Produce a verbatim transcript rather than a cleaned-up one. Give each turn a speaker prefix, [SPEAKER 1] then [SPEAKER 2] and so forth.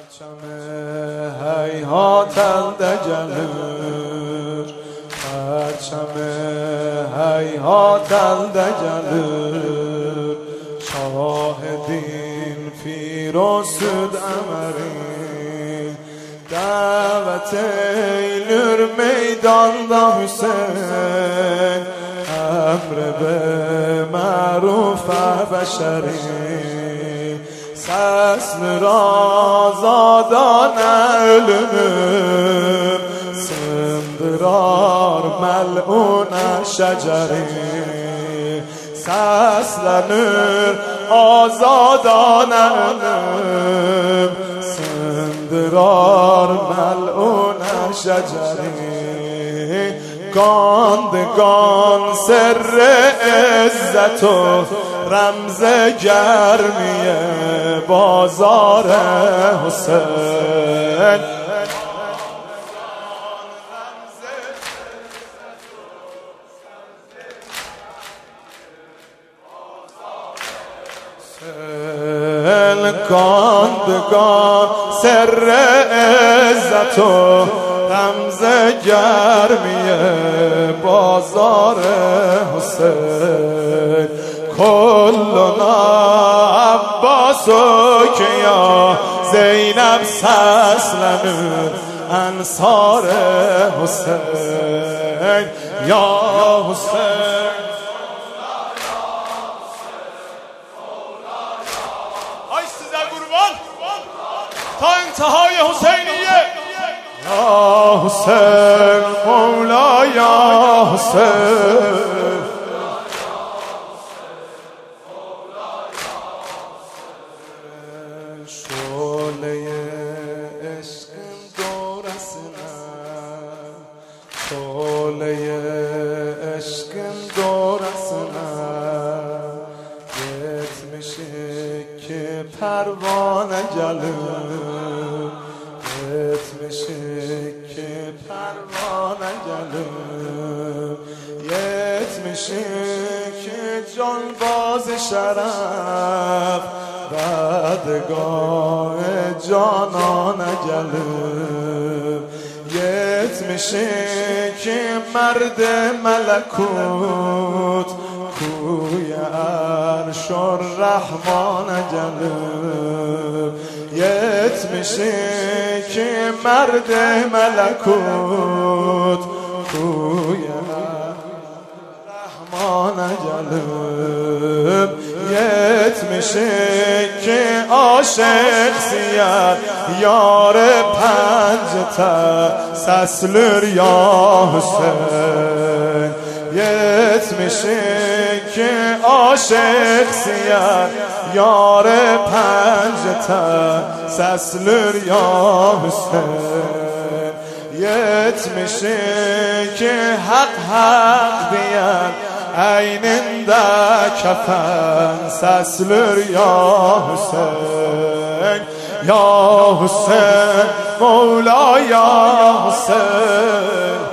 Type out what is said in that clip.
[SPEAKER 1] Perçem heyhat elde gelir, perçem heyhat elde gelir. Şahidin firosud emeri, davet eylür meydanda Hüseyin. Emr be maruf beşeri, sesler azadane ölümüm, sındırar mel'une şeceri. Seslenir azadane ölüm, sındırar mel'une şeceri. Gandگان سر عزت و رمز گرمی بازار حسین. گاندگان سر عزت و رمز گرمی بازار حسین. کلنا عباس و کیا زینب سسلنور انصار حسین. یا حسین ای سیزده قربان تا انتهای حسینیه. یا حسین مولا یا حسین. شعله عشقم دورسنه، شعله عشقم دورسنه. yetmişi ki pervane gelir, yetmişi ki pervane gelir. Yetmişi ki canbaz şeref بدگاه جانانه gelir. Yetmişi ki مرد ملکوت کوی عرش الرحمن gelir. Yetmişi ki مرد ملکوت کوی رحمان gelir. Yetmişi ki aşık siyar yar pencete seslür ya Hüseyin. Yetmişi ki aşık siyar yar pencete seslür ya Hüseyin. Yetmişi ki hak hak diyen ayninde kefen seslür ya Hüseyin. Ya Hüseyin Mevla ya Hüseyin.